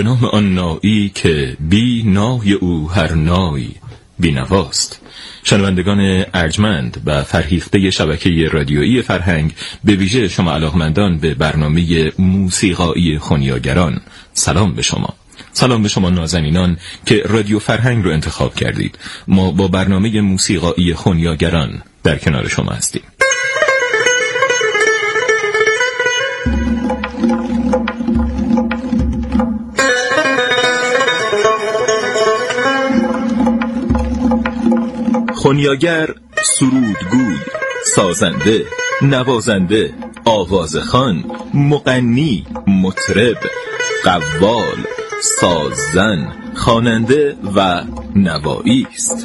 به نام آن نایی که بی نای او هر نای بی نواست. شنوندگان ارجمند و فرهیخته شبکه رادیویی فرهنگ، به ویژه شما علاقمندان به برنامه موسیقایی خنیاگران، سلام به شما. سلام به شما نازنینان که رادیو فرهنگ رو انتخاب کردید. ما با برنامه موسیقایی خنیاگران در کنار شما هستیم. خنیاگر، سرودگوی، سازنده، نوازنده، آوازخوان، مغنی، مطرب، قوال، سازن، خواننده و نوایی است.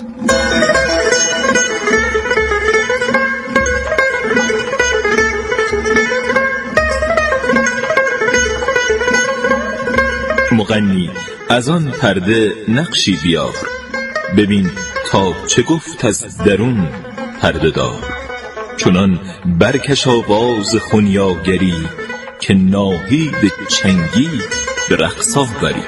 مغنی از آن پرده نقشی بیار، ببین تا چه گفت از درون پرده دار. چنان برکش آواز خنیاگری که ناهید چنگی به رقص آوری.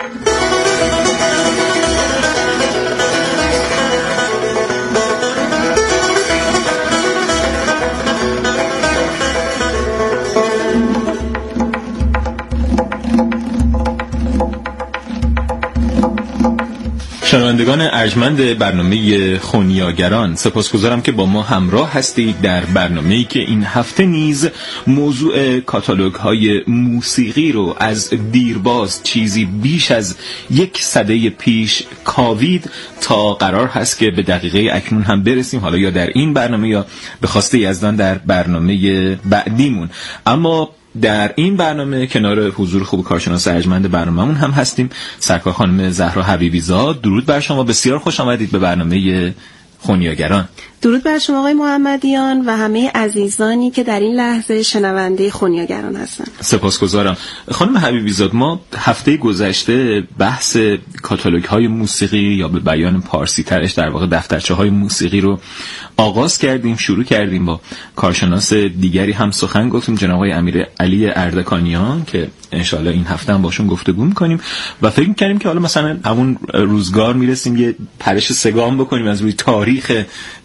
شنوندگان ارجمند برنامه خنیاگران، سپاسگزارم که با ما همراه هستید در برنامه‌ای که این هفته نیز موضوع کاتالوگ‌های موسیقی رو از دیرباز چیزی بیش از 1 سده پیش کاوید تا قرار هست که به دقیقه اکنون هم برسیم، حالا یا در این برنامه یا به خواسته یزدان در برنامه بعدیمون. اما در این برنامه کنار حضور خوب کارشناس ارجمند برنامه‌مون هم هستیم، سرکار خانم زهرا حبیبی زاد. درود بر شما، بسیار خوش آمدید به برنامه خنیاگران. درود بر شما آقای محمدیان و همه عزیزانی که در این لحظه شنونده خنیاگران هستن. سپاسگزارم. خانم حبیبی زاد، ما هفته گذشته بحث کاتالوگ‌های موسیقی یا به بیان پارسی ترش در واقع دفترچه‌های موسیقی رو آغاز کردیم، شروع کردیم. با کارشناس دیگری هم سخن گفتیم، جناب آقای امیر علی اردکانیان، که انشالله این هفته هم باشون گفتگو می‌کنیم و فکر می‌کردیم که حالا مثلا همون روزگار میرسیم یه پرش سگام بکنیم از روی تاریخ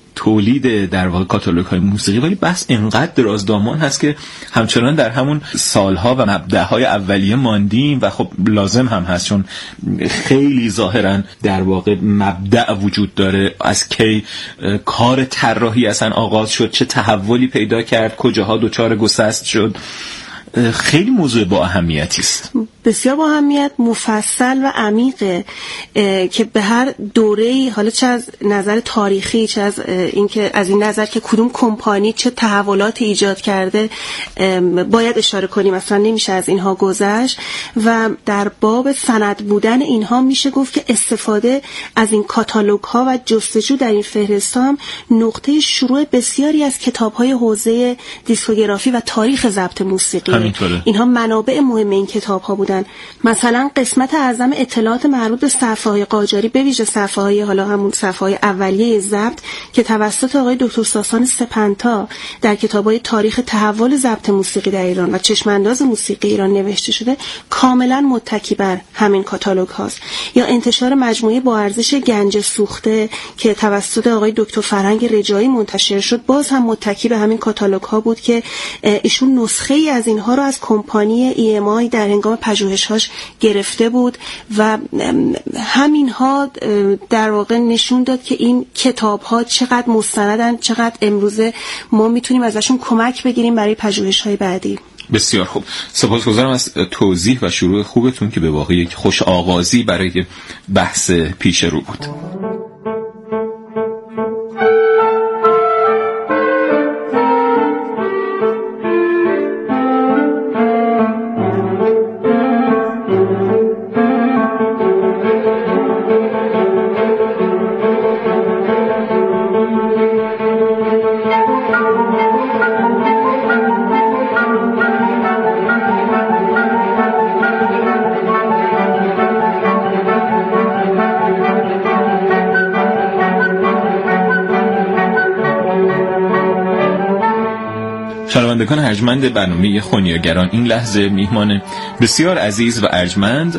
تولید در واقع کاتالوگ‌های موسیقی، ولی بحث اینقدر درازدامان هست که همچنان در همون سالها و مبدأهای اولیه ماندیم و خب لازم هم هست، چون خیلی ظاهراً در واقع مبدأ وجود داره. از کی کار طراحی اصلا آغاز شد، چه تحولی پیدا کرد، کجاها دچار گسست شد. خیلی موضوع با اهمیتی است، بسیار با اهمیت، مفصل و عمیقه که به هر دوره‌ای، حالا چه از نظر تاریخی چه از اینکه از این نظر که کدوم کمپانی چه تحولات ایجاد کرده باید اشاره کنیم، اصلا نمیشه از اینها گذشت. و در باب سند بودن اینها میشه گفت که استفاده از این کاتالوگ‌ها و جستجو در این فهرست هم نقطه شروع بسیاری از کتاب‌های حوزه دیسکوگرافی و تاریخ ضبط موسیقی. اینها منابع مهم این کتاب‌ها بودن. مثلا قسمت اعظم اطلاعات مربوط به صفحه‌های قاجاری، به ویژه صفحه‌های حالا همون صفحه‌های اولیه ضبط که توسط آقای دکتر ساسان سپنتا در کتاب‌های تاریخ تحول ضبط موسیقی در ایران و چشمانداز موسیقی ایران نوشته شده، کاملا متکی بر همین کاتالوگ هاست. یا انتشار مجموعه با ارزش گنج سوخته که توسط آقای دکتر فرهنگ رجایی منتشر شد، باز هم متکی به همین کاتالوگ ها بود که ایشون نسخه ای از اینها رو از کمپانی EMI در هنگام پژوهش‌هاش گرفته بود و همینها در واقع نشون داد که این کتاب‌ها چقدر مستندن، چقدر امروزه ما میتونیم ازشون کمک بگیریم برای پژوهش‌های بعدی. بسیار خوب، سپاسگزارم از توضیح و شروع خوبتون که به واقع یک خوش آغازی برای بحث پیش رو بود. شنوندگان ارجمند برنامه خونیاگران، این لحظه میهمان بسیار عزیز و ارجمند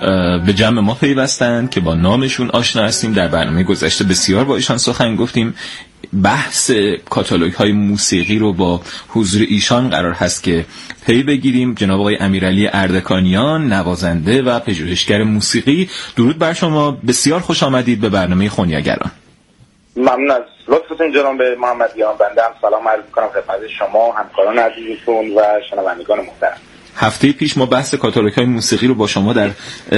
به جمع ما پیوستند که با نامشون آشنا هستیم. در برنامه گذشته بسیار با ایشان سخن گفتیم. بحث کاتالوگ های موسیقی رو با حضور ایشان قرار هست که پی بگیریم. جناب آقای امیرعلی اردکانیان، نوازنده و پژوهشگر موسیقی، درود بر شما. بسیار خوش آمدید به برنامه خونیاگران. ممنون از لطفتون جناب محمدیان. بنده هم سلام عرض می‌کنم خدمت شما، همکاران عزیزتون و شنوندگان محترم. هفته پیش ما بحث کاتالوگ‌های موسیقی رو با شما در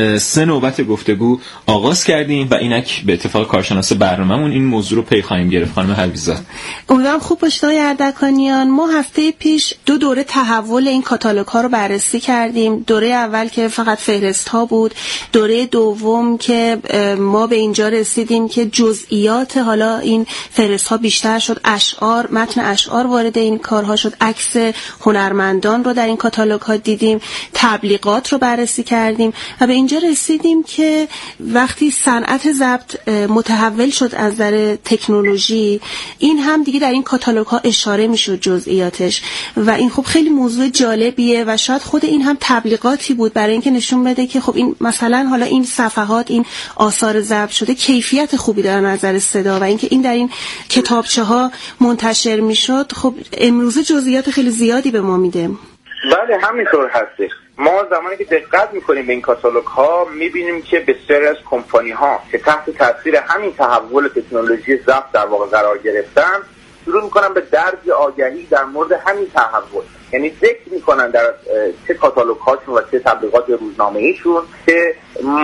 3 نوبت گفتگو آغاز کردیم و اینک به اتفاق کارشناس برنامه‌مون این موضوع رو پی خواهیم گرفت. خانم حویزاد، امیدوارم خوب باشید آقای اردکانیان. ما هفته پیش 2 دوره تحول این کاتالوگ‌ها رو بررسی کردیم. دوره اول که فقط فهرست‌ها بود، دوره دوم که ما به اینجا رسیدیم که جزئیات حالا این فهرست‌ها بیشتر شد، اشعار، متن اشعار وارد این کارها شد، عکس هنرمندان رو در این کاتالوگ‌ها دیدیم، تبلیغات رو بررسی کردیم و به اینجا رسیدیم که وقتی صنعت ضبط متحول شد از نظر تکنولوژی، این هم دیگه در این کاتالوگ ها اشاره میشد جزئیاتش و این خب خیلی موضوع جالبیه و شاید خود این هم تبلیغاتی بود برای اینکه نشون بده که خب این مثلا حالا این صفحات، این آثار ضبط شده کیفیت خوبی داره نظر صدا و اینکه این در این کتابچه ها منتشر میشد، خب امروزه جزئیات خیلی زیادی به ما میده. بله همینطور هستش. ما زمانی که دقت میکنیم به این کاتالوگ ها میبینیم که بسیاری از کمپانی ها که تحت تاثیر همین تحول تکنولوژی ضبط در واقع قرار گرفتن، شروع میکنن به درج آگهی در مورد همین تحول، یعنی ذکر میکنن در چه کاتالوگ هاشون و چه تبلیغات روزنامه‌ایشون که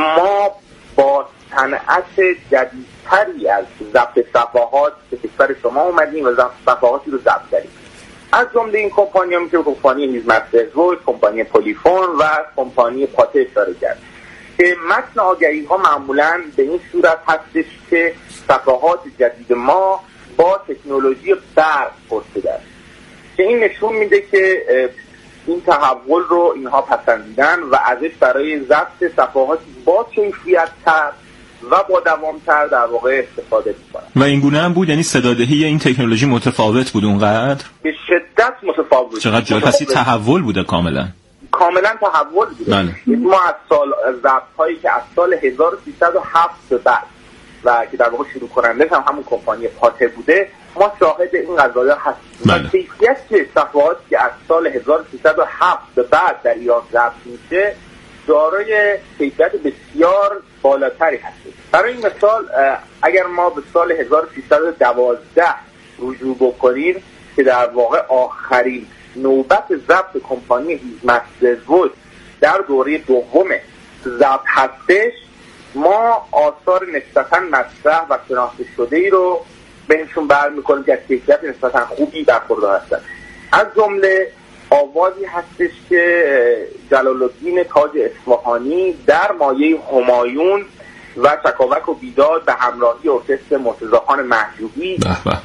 ما با صنعت جدیدتری از ضبط صفحات به کشور شما اومدیم و صفحاتی رو ضبط کردیم. از جمله این کمپانی ها میشه کمپانی هیزمسترزوی، کمپانی پلیفون و کمپانی پاته اشاره کرد که متن آگهی ها معمولاً به این صورت هستش که صفحات جدید ما با تکنولوژی برق پرسیده است که این نشون میده که این تحول رو اینها پسندیدن و ازش برای ضبط صفحاتی با کیفیت تر و با دوامتر در واقع استفاده میکنن. و این گونه هم بود، یعنی صدادهی این تکنولوژی متفاوت بود اونقدر؟ به شدت متفاوت. چقدر جالب. پس تحول بوده کاملا تحول بوده. بله. ما از ضبط هایی که از سال 1307 به بعد و که در واقع شروع کننده هم همون کمپانی پاته بوده، ما شاهد این قضایا هستیم. بله. کیفیت صفحاتی که از سال 1307 به بعد در ایران ضبط میشه دارای کیفیت بسیار بالاتری هست. برای این مثال اگر ما به سال 1312 رجوع بکنیم که در واقع آخرین نوبت ضبط کمپانی هیزمسترزوی در دوره دوم ضبط هستش، ما آثار نسبتاً مطرح و شناخته شده ای رو بهشون برمی‌کنیم که از کیفیت نسبتاً خوبی برخوردار هستند. از جمله آوازی هستش که جلال الدین تاج اصفهانی در مایه همایون و چکاوک و بیداد به همراهی ارکستر مرتضی خان محجوبی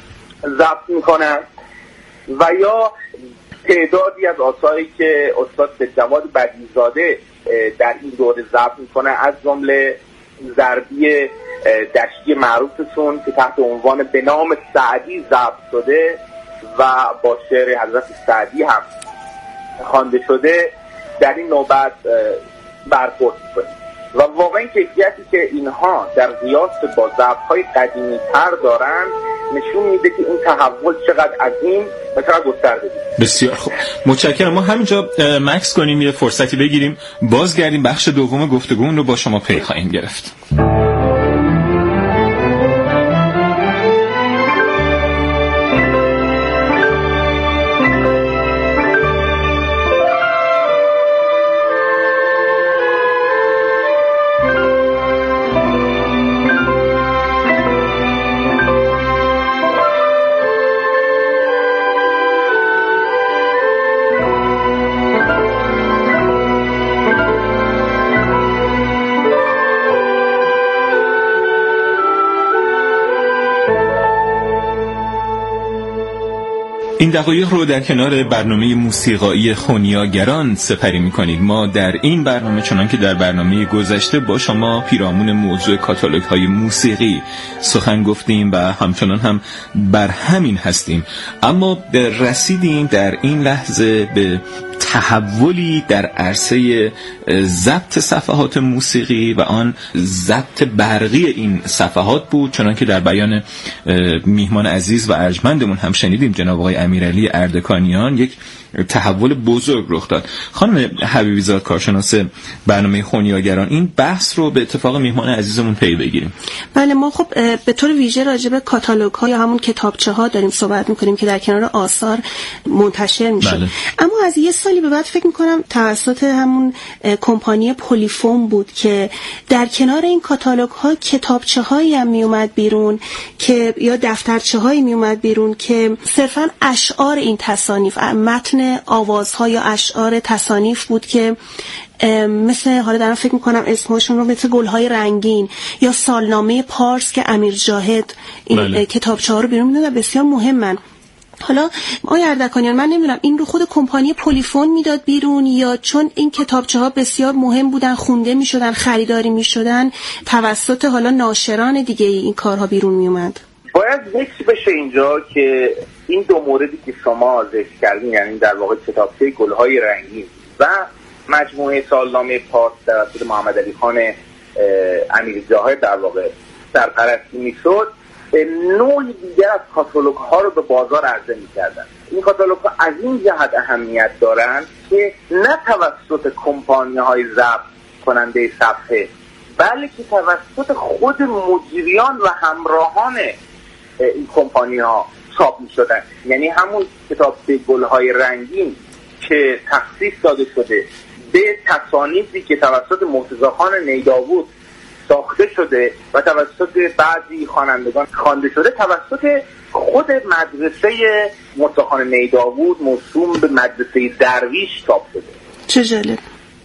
ضبط میکنن و یا تعدادی از آثاری که استاد جواد بدیع‌زاده در این دوره ضبط میکنه، از جمله ضربی دشتی معروفتون که تحت عنوان به نام سعدی ضبط شده و با شعر حضرت سعدی هم خوانده شده، در این نوبت برخورد میکنه و واقعا کیفیتی که اینها در قیاس با ضبط‌های قدیمی تر دارن نشون میده که این تحول چقدر عظیم و چقدر گسترده بود. بسیار خوب، متشکرم. ما همینجا مکس کنیم، یه فرصتی بگیریم، بازگردیم بخش دوم گفتگومون رو با شما پی خواهیم گرفت. این دقایق رو در کنار برنامه موسیقایی خونیاگران سپری می‌کنید. ما در این برنامه چنان که در برنامه گذشته با شما پیرامون موضوع کاتالوگ‌های موسیقی سخن گفتیم و همچنان هم بر همین هستیم، اما رسیدیم در این لحظه به تحولی در عرصه ضبط صفحات موسیقی و آن ضبط برقی این صفحات بود، چنان که در بیان میهمان عزیز و ارجمندمون هم شنیدیم جناب آقای امیرعلی اردکانیان یک تحول بزرگ رخ داد. خانم حبیبی زاد کارشناس برنامه خونیاگران، این بحث رو به اتفاق میهمان عزیزمون پی بگیریم. بله، ما خب به طور ویژه راجع به کاتالوگ‌ها یا همون کتابچه‌ها داریم صحبت می‌کنیم که در کنار آثار منتشر میشه. بله. اما از یه سالی به بعد فکر می‌کنم توسط همون کمپانی پلیفون بود که در کنار این کاتالوگ‌ها کتابچه‌هایی هم میومد بیرون که یا دفترچه‌هایی میومد بیرون که صرفاً اشعار این تصانیف، متن آوازها یا اشعار تصانیف بود که مثل حالا دارم فکر میکنم اسمشون رو، مثل گلهای رنگین یا سالنامه پارس که امیر جاهد این کتابچه‌ها رو بیرون میداد و بسیار مهمن. حالا آقای اردکانیان، من نمیدونم این رو خود کمپانی پلیفون میداد بیرون یا چون این کتابچه‌ها بسیار مهم بودن خونده میشدن، خریداری میشدن، توسط حالا ناشران دیگه این کارها بیرون میومد؟ باید ذکر بشه اینجا که این دو موردی که شما ذکر کردین، یعنی در واقع کتابچه گلهای رنگین و مجموعه سالنامه پارس توسط محمد علی خان امیر جاهد در واقع سرپرستی میشد، نوعی دیگر از کاتالوگ ها رو به بازار عرضه میکردن. این کاتالوگ ها از این جهت اهمیت دارند که نه توسط کمپانی های ضبط کننده صفحه، بلکه توسط خود مجریان و همراهان این کمپانی ها چاپ می شدن. یعنی همون کتابچه گلهای رنگین که تخصیص داده شده به تصانیفی که توسط مرتضی خان نیداود ساخته شده و توسط بعضی خوانندگان خوانده شده، توسط خود مدرسه مرتضی خان نیداود موسوم به مدرسه درویش چاپ شده. چه جالب.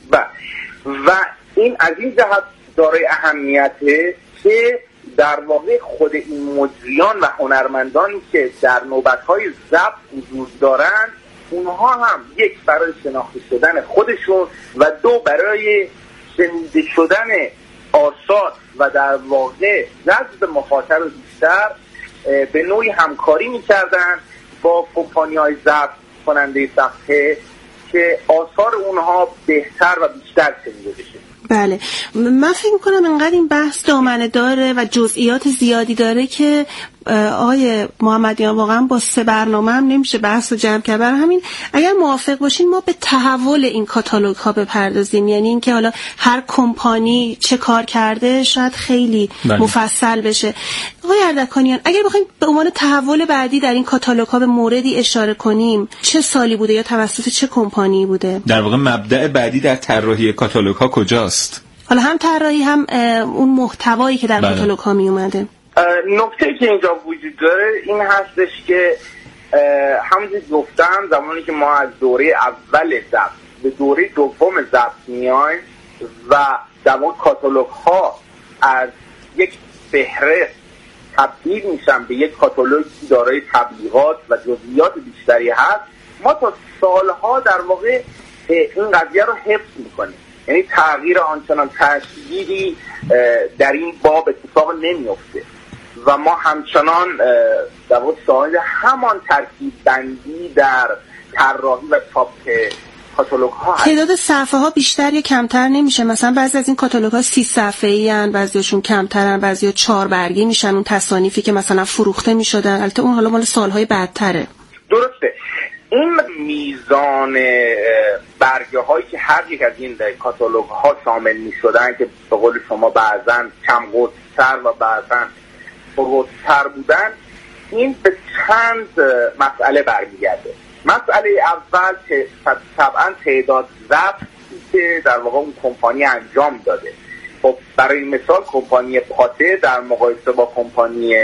و این از این جهت دارای اهمیته که در واقع خود این مجریان و هنرمندانی که در نوبت‌های ضبط حضور دارند، اونها هم یک برای شناخته شدن خودشون و دو برای شنیده شدن آثار و در واقع جذب مخاطب بیشتر به نوعی همکاری می‌کردند با کمپانی‌های ضبط کننده صفحه که آثار اونها بهتر و بیشتر شنیده بشه. بله، من فکر می‌کنم انقدر این بحث دامنه داره و جزئیات زیادی داره که آقای محمدیان واقعا با 3 برنامه هم نمیشه بحث رو جمع کرد. برای همین اگر موافق باشین ما به تحول این کاتالوگ ها بپردازیم، یعنی اینکه حالا هر کمپانی چه کار کرده شاید خیلی مفصل بشه. آقای اردکانیان، اگر بخوایم به عنوان تحول بعدی در این کاتالوگ ها به موردی اشاره کنیم، چه سالی بوده یا توسط چه کمپانی بوده؟ در واقع مبدأ بعدی در طراحی کاتالوگ ها کجاست؟ حالا هم طراحی هم اون محتوایی که در کاتالوگ ها می اومده. نکته که اینجا وجود داره این هستش که همونجور گفتم زمانی که ما از دوره اول ضبط به دوره دوم ضبط میایم و در واقع کاتالوگ ها از یک فهرست تبدیل میشن به یک کاتالوگ دارای تبلیغات و جزئیات بیشتری هست، ما تا سالها در واقع این قضیه رو حفظ میکنیم. یعنی تغییر آنچنان تشدیدی در این باب اتفاق نمیفته و ما همچنان در واقع شاهد همان ترتیب بندی در طراحی و چاپ کاتالوگ ها هست. تعداد صفحه ها بیشتر یا کمتر نمیشه؟ مثلا بعضی از این کاتالوگ ها 30 صفحه‌ای ان، بعضیاشون کمترن، بعضیا 4 برگی میشن، اون تصانیفی که مثلا فروخته میشدن. البته اون حالا مال سالهای بعدتره. درسته. این میزان برگه هایی که هر یک از این کاتالوگ ها شامل می شدن که به قول شما بعضا کم قطع‌تر و بعضا پرقطع‌تر بودن، این به چند مسئله برمیگرده. مسئله اول که طبعا تعداد ضبطی که در واقع اون کمپانی انجام داده. خب برای مثال کمپانی پاته در مقایسه با کمپانی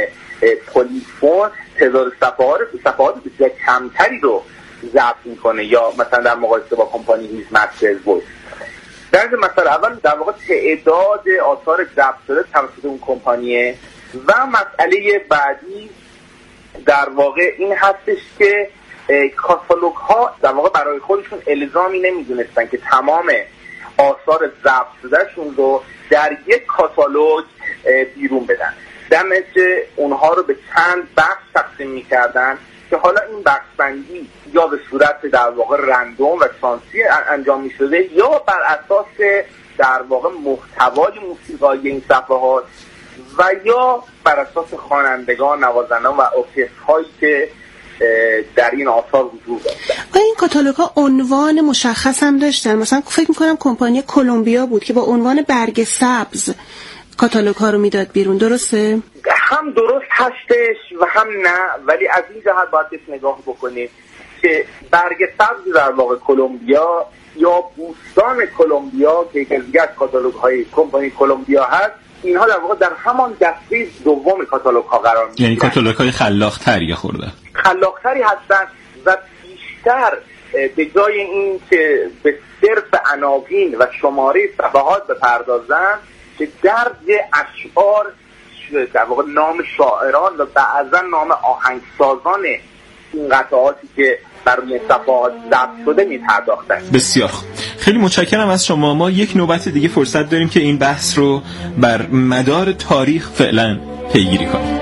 پلیفون تعداد صفحات بسیار کمتری رو ضبط میکنه، یا مثلا در مقایسه با کمپانی هیز مسترز وایس. در مثلا اول در واقع تعداد آثار ضبط شده توسط اون کمپانیه و مسئله بعدی در واقع این هستش که کاتالوگ ها در واقع برای خودشون الزامی نمیدونستن که تمام آثار ضبط شدهشون رو در یک کاتالوگ بیرون بدن. در نتیجه اونها رو به چند بخش تقسیم میکردن که حالا این بخش‌بندی یا به صورت در واقع رندوم و شانسی انجام میشده یا بر اساس در واقع محتوای موسیقایی این صفحات و یا بر اساس خوانندگان، نوازندگان و ارکسترهایی که در این آثار حضور داشتن. آیا این کاتالوگ‌ها عنوان مشخص هم داشتن؟ مثلا فکر می‌کنم کمپانی کلمبیا بود که با عنوان برگ سبز کاتالوگ‌ها رو میداد بیرون، درسته؟ هم درست هستش و هم نه، ولی از این جهت باید نگاه بکنید که برگ سبز در واقع کلمبیا یا بوستان کلمبیا که یکی از کاتالوگ‌های کمپانی کلمبیا هست، اینها در واقع در همان دسته دوم کاتالوگ‌ها قرار می‌گیرند. یعنی کاتالوگ‌های خلاق‌تری خورده. خلاق‌تری هستن و بیشتر به جای این که به صرف عناوین و شماره صفحات بپردازن که درج اشعار در واقع نام شاعران و بعضا نام آهنگسازان این قطعاتی که بر روی صفحات ضبط شده می‌پرداختن. بسیار خیلی متشکرم از شما. ما یک نوبت دیگه فرصت داریم که این بحث رو بر مدار تاریخ فعلا پیگیری کنیم.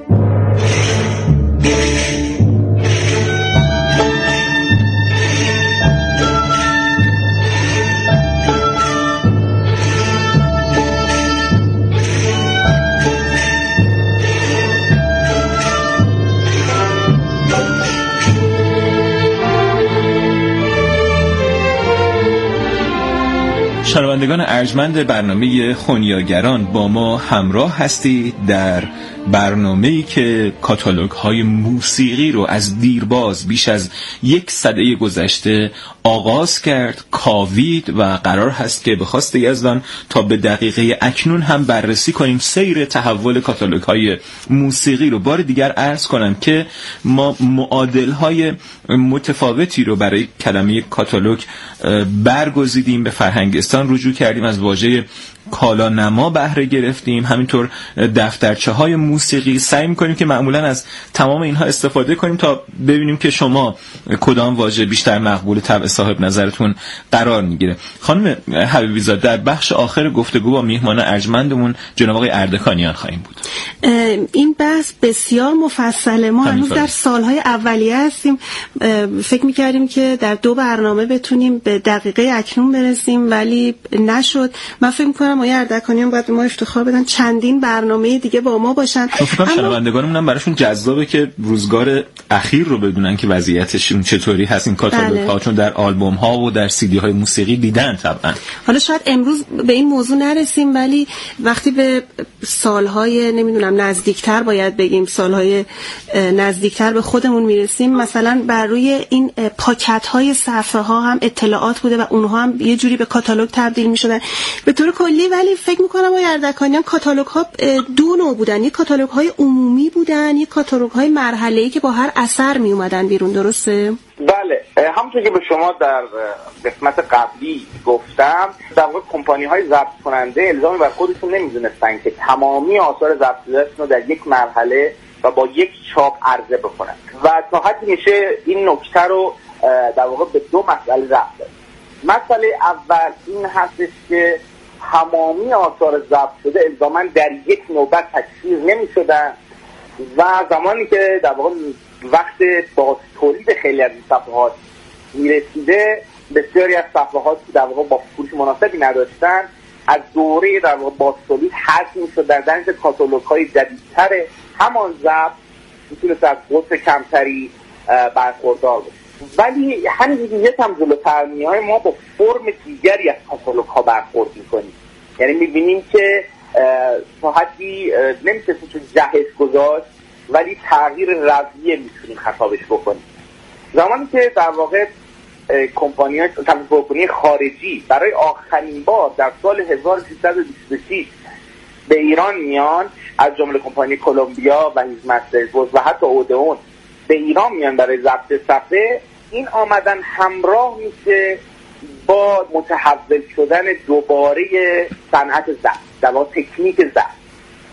شنوندگان ارجمند برنامه خونیاگران، با ما همراه هستید در برنامه‌ای که کاتالوگ‌های موسیقی رو از دیرباز بیش از 1 سده گذشته آغاز کرد، کاوید و قرار هست که به خواست یزدان تا به دقیقه اکنون هم بررسی کنیم سیر تحول کاتالوگ‌های موسیقی رو. بار دیگر عرض کنم که ما معادل‌های متفاوتی رو برای کلمه کاتالوگ برگزیدیم، به فرهنگستان رجوع کردیم، از واژه کالانما بهره گرفتیم، همینطور دفترچه‌های موسیقی. سعی می‌کنیم که معمولاً از تمام اینها استفاده کنیم تا ببینیم که شما کدام واژه بیشتر مقبول طبع صاحب نظرتون قرار میگیره. خانم حبیبی زاده، در بخش آخر گفتگو با میهمان ارجمندمون جناب آقای اردکانیان خواهیم بود. این بحث بسیار مفصله. ما هنوز در سالهای اولیه هستیم. فکر می‌کردیم که در 2 برنامه بتونیم به دقیقه اکنون برسیم ولی نشد. من فکر می‌کنم آقای اردکانیان باید ما افتخار بدن چندین برنامه دیگه با ما باشن. اما شنوندگانمون هم براشون جذابه که روزگار اخیر رو بدونن که وضعیتشون چطوری هست این کاتالوگ‌ها، چون در آلبوم‌ها و در سی‌دی‌های موسیقی دیدن طبعا. حالا شاید امروز به این موضوع نرسیم ولی وقتی به سالهای نمیدونم نزدیکتر باید بگیم، سالهای نزدیکتر به خودمون میرسیم، مثلا بر روی این پاکت‌های صفحه‌ها هم اطلاعات بوده و اونها هم یه جوری به کاتالوگ تبدیل می‌شدن به طور کلی. ولی فکر می‌کنم آقای اردکانیان کاتالوگ‌ها 2 نوع بودن، یک کاتالوگ‌های عمومی بودن، یک کاتالوگ‌های مرحله‌ای که با هر اثر می اومدن بیرون، درسته؟ بله، همونطور که به شما در قسمت قبلی گفتم، در واقع کمپانی‌های ضبط کننده الزامی بر خودشون نمی‌دونستن که تمامی آثار ضبط شدهشون رو در یک مرحله و با یک چاپ عرضه بکنن و تا حدی میشه این نکته رو در واقع به 2 مسئله ربط داد. مسئله اول این هستش که تمامی آثار ضبط شده الزاماً در یک نوبت تکثیر نمی‌شدن و زمانی که در واقع وقت با تولید خیلی از این صفحات میرسیده، بسیاری از صفحات که در واقع با فروش مناسبی نداشتن از دوره در واقع با تولید حذف می‌شدن. در اینجا کاتالوگ‌های جدیدتر همان ضبط میتونست از قطر کمتری برخوردار باشه. ولی همین دیگه هم جلوتر میایم، ما با فرم دیگری از کاتالوگ‌ها برخورد می‌کنیم. یعنی می‌بینیم که تا حدی نمیشه تو جهش گذاشت ولی تغییر رویه میتونیم خطابش بکنیم. زمانی که در واقع کمپانی خارجی برای آخرین بار در سال 1326 به ایران میان، از جمله کمپانی کلمبیا و هیز مسترز و حتی اودئون به ایران میان برای ضبط صفحه، این آمدن همراه میشه با متحول شدن دوباره صنعت ضبط، در واقع تکنیک ضبط.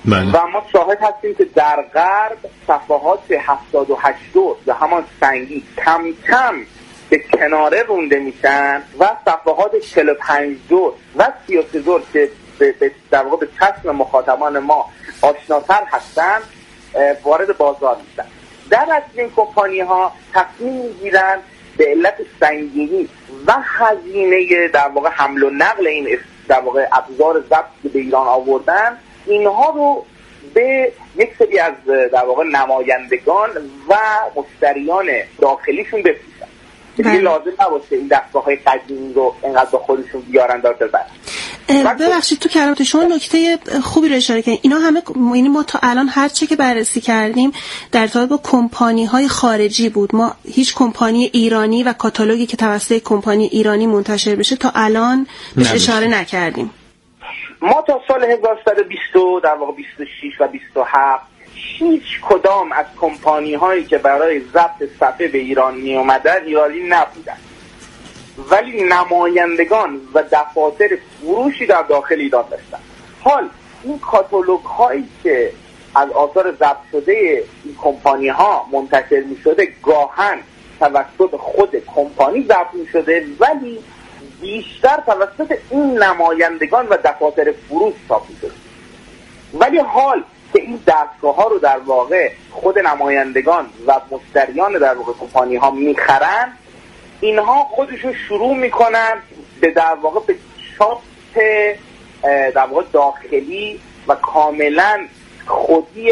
بله. و ما شاهد هستیم که در غرب صفحات 78 دور یا همان سنگی کم کم به کناره رونده میشن و صفحات 45 دور و 33 دور که در واقع به چشم مخاطبان ما آشناتر هستن وارد بازار میشن. در اصل این کمپانی ها تصمیم میگیرن به علت سنگینی و هزینه در واقع حمل و نقل این در واقع ابزار ضبط که به ایران آوردن، اینها رو به یک سری از در واقع نمایندگان و مشتریان داخلیشون بفروشن. دیگه لازم نباشه این دستگاه‌های قدیمی رو انقدر با خودشون بیارن داخل بر. ببخشید تو کلمات شما نکته خوبی رو اشاره کردین. اینا همه یعنی ما تا الان هر چه که بررسی کردیم در ارتباط با کمپانی‌های خارجی بود. ما هیچ کمپانی ایرانی و کاتالوگی که توسط کمپانی ایرانی منتشر بشه تا الان بهش اشاره نکردیم. ما تا سال 1320 در واقع 26 و 27 هیچ کدام از کمپانی هایی که برای ضبط صفحه به ایران می اومدن ایرانی نبودن، ولی نمایندگان و دفاتر فروشی در داخل ایران داشتن. حال این کاتالوگ هایی که از آثار ضبط شده این کمپانی ها منتشر می شده گاهن توسط خود کمپانی ضبط می شده، ولی بیشتر توسط این نمایندگان و دفاتر فروش چاپ می شده. ولی حال که این دستگاه ها رو در واقع خود نمایندگان و مشتریان در واقع کمپانی ها میخرن، اینها خودشون شروع میکنن به در واقع به چاپ در واقع داخلی و کاملا خودی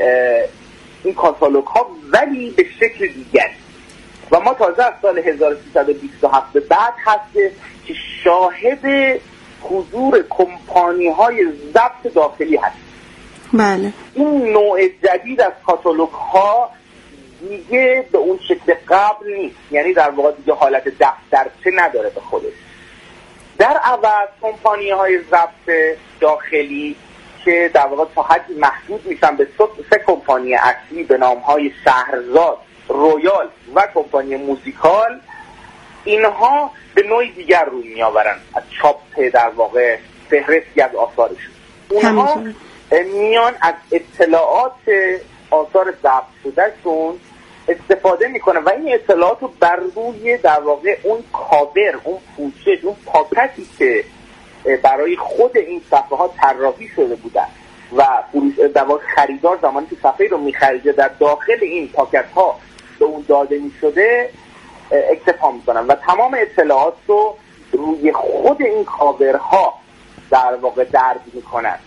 این کاتالوگ ها، ولی به شکل دیگر. و ما تازه از سال 1327 به بعد هست که شاهد حضور کمپانی های ضبط داخلی هست. بله. این نوع جدید از کاتالوگ ها دیگه به اون شکل قبل نیست، یعنی در واقع دیگه حالت دفترچه نداره به خودش. در عوض کمپانی های ضبط داخلی که در واقع تا حدی محدود میشن به سه کمپانی اصلی به نام های شهرزاد، رویال و کمپانی موزیکال، اینها به نوعی دیگر روی میآورن از چاپ در واقع فهرستی از آثارشون. اونها میان از اطلاعات آثار ضبط شدهشون استفاده میکنن و این اطلاعات رو بر روی در واقع اون کاور، اون پوشش، اون پاکتی که برای خود این صفحه ها طراحی شده بودن و در واقع خریدار زمانی که صفحه رو میخریده در داخل این پاکت ها به اون داده میشده اکتفا میکنن و تمام اطلاعات رو روی خود این کاورها در واقع درج میکنن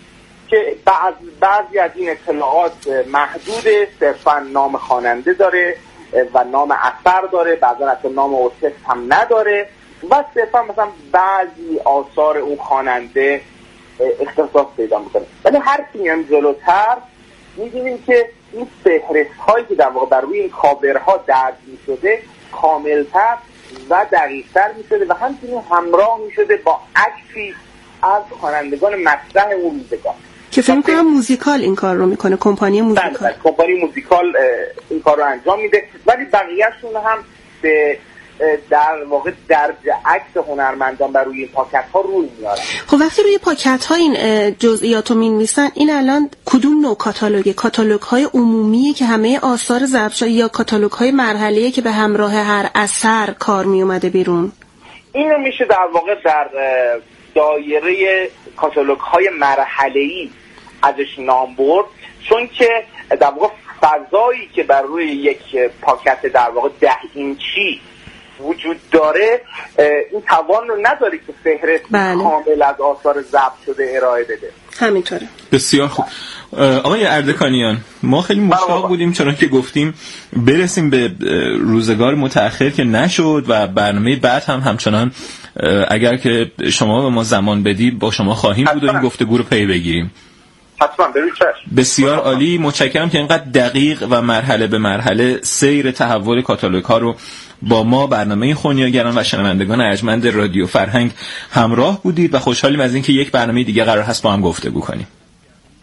که بعضی از این اطلاعات محدود، صرفا نام خواننده داره و نام اثر داره، بعضا حتی نام ارکستر هم نداره و صرفا مثلا بعضی آثار اون خواننده اختصاص پیدا میکنه. ولی هر کی میام جلوتر می‌بینیم که این فهرست هایی که در واقع بر روی این کاورها درج می‌شده کاملتر و دقیق‌تر می‌شده و همچنین همراه می‌شده با عکسی از خوانندگان مطرح اون روزگار که فکر می‌کنم موزیکال این کار رو میکنه، کمپانی موزیکال. بله، کمپانی موزیکال این کار رو انجام میده، ولی بقیه‌شون هم به در واقع درج عکس هنرمندان بر روی پاکت ها روی میارن. خب وقتی روی پاکت ها این جزئیات رو می‌نویسن، این الان کدوم نوع کاتالوگ های عمومیه که همه آثار ضبط شده یا کاتالوگ های مرحله‌ای که به همراه هر اثر کار می اومده بیرون؟ اینو میشه در واقع در دایره کاتالوگ های مرحله‌ای ازش نام برد، چون که در واقع فضایی که بر روی یک پاکت در واقع 10 اینچی وجود داره این توان رو نداره که فهرست کامل از آثار ضبط شده ارائه بده. همینطوره. بسیار خوب. آقای اردکانیان، ما خیلی مشتاق بودیم چون که گفتیم برسیم به روزگار متأخر که نشد و برنامه بعد هم همچنان اگر که شما به ما زمان بدی با شما خواهیم بود و این گفتگو رو پی بگیریم. حتما بسیار عالی. متشکرم که اینقدر دقیق و مرحله به مرحله سیر تحول کاتالوگ ها رو با ما برنامه خونیاگران و شنوندگان ارجمند رادیو فرهنگ همراه بودید و خوشحالیم از اینکه یک برنامه دیگه قرار هست با هم گفتگو کنیم.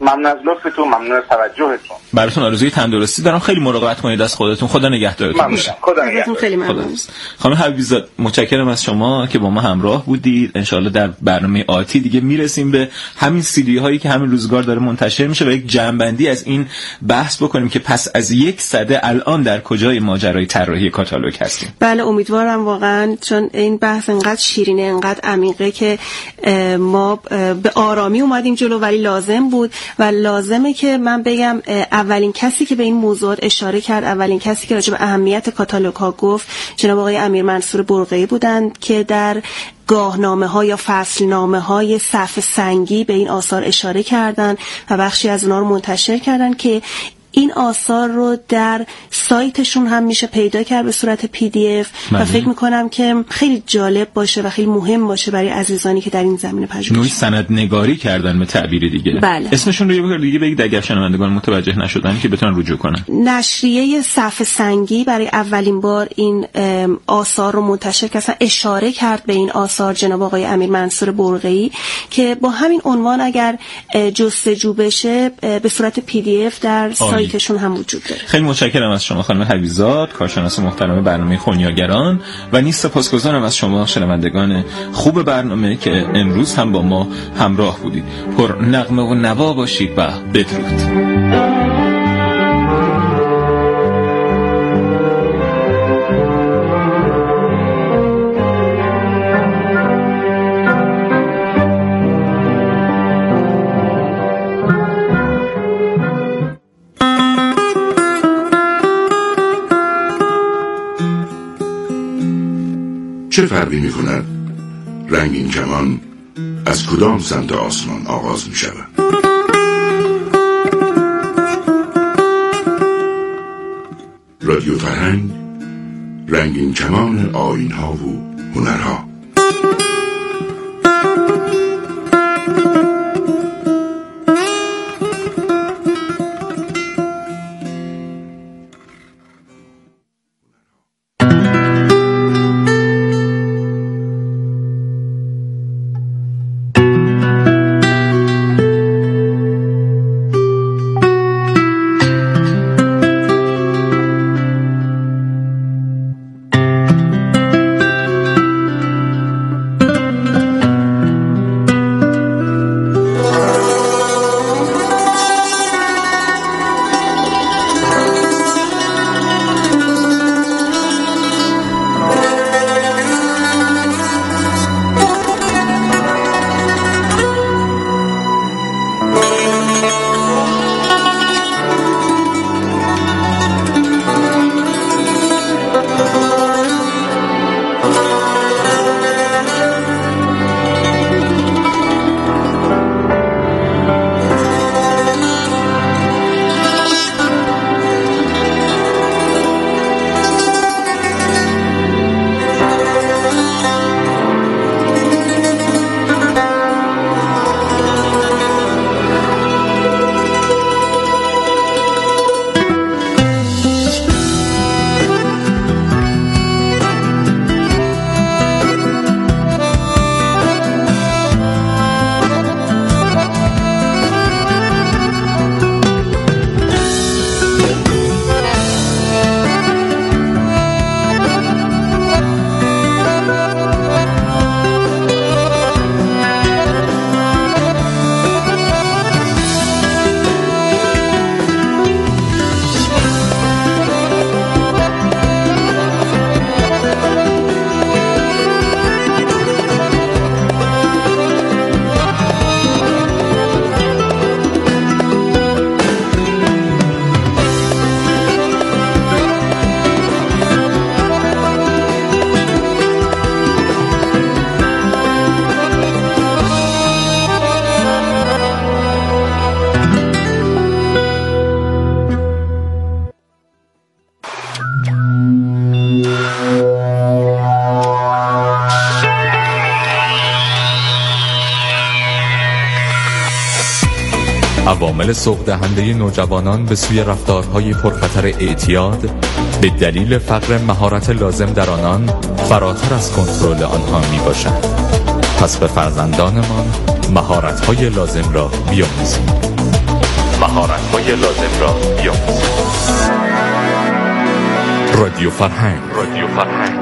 ممنون از لطفتون، ممنون از توجهتون. براتون آرزوی تندرستی دارم. خیلی مراقبت کنید از خودتون. خدا نگهدارتون باشه. خدا نگهدارتون. خیلی ممنون. خانم حبیبی زاده متشکرم از شما که با ما همراه بودید. انشالله در برنامه آتی دیگه میرسیم به همین سیدی هایی که همین روزگار داره منتشر میشه و یک جمع‌بندی از این بحث بکنیم که پس از یک سده الان در کجای ماجرای طراحی کاتالوگ هستیم. بله امیدوارم واقعا، چون این بحث انقدر شیرینه، انقدر عمیقه که ما به آرامی اومدیم جلو، ولی لازم بود و لازمه که من بگم اولین کسی که به این موضوع اشاره کرد، اولین کسی که راجع به اهمیت کاتالوگ ها گفت جناب آقای امیر منصور برقعی بودند که در گاهنامه ها یا فصلنامه های صف سنگی به این آثار اشاره کردن و بخشی از اونها رو منتشر کردن که این آثار رو در سایتشون هم میشه پیدا کرد به صورت PDF و فکر میکنم که خیلی جالب باشه و خیلی مهم باشه برای عزیزانی که در این زمینه پژوهش نوعی سندنگاری کردن به تعبیر دیگه. بله. اسمشون رو یه بار دیگه بگید اگر شنوندگان متوجه نشدن که بتونن رجوع کنن. نشریه صف سنگی برای اولین بار این آثار رو منتشر کرد، اشاره کرد به این آثار جناب آقای امیر منصور برقعی که با همین عنوان اگر جستجو بشه به صورت PDF در سایتشون هم وجود داره. خیلی متشکرم از شما خانم حبیبی زاده، کارشناس محترم برنامه خونیاگران، و نیز سپاسگزارم از شما شنوندگان خوب برنامه که امروز هم با ما همراه بودید. پر نغمه و نوا باشید و بدرود. چه فرقی می کند رنگین کمان از کدام سمت آسمان آغاز می شود؟ رادیو فرهنگ، رنگین کمان آیین ها و هنرها. عوامل سوق دهنده نوجوانان به سوی رفتارهای پرخطر اعتیاد به دلیل فقر مهارت لازم در آنان فراتر از کنترل آنها می باشد. پس به فرزندانمان مهارت‌های لازم را بیاموزیم. مهارت‌های لازم را بیاموزید. رادیو فرهنگ